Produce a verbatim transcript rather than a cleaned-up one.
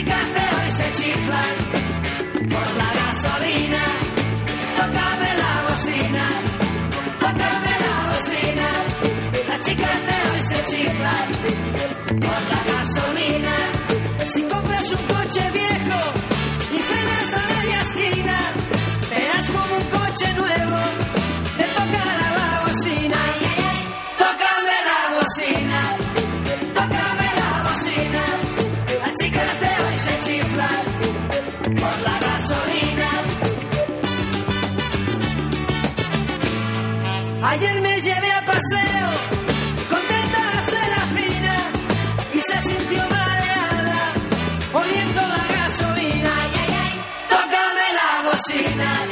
chicas de hoy se chiflan por la gasolina. Tócame la bocina, tócame la bocina. Las chicas de hoy se chiflan por la gasolina. Si compras un coche viejo y frenas a media esquina, verás como un coche nuevo te tocará la bocina. Tócame la bocina, tócame la bocina. Las chicas de hoy se chiflan por la gasolina. Ayer me llevé a paseo, contenta a Serafina, y se sintió mareada, oliendo la gasolina. Tócame la bocina.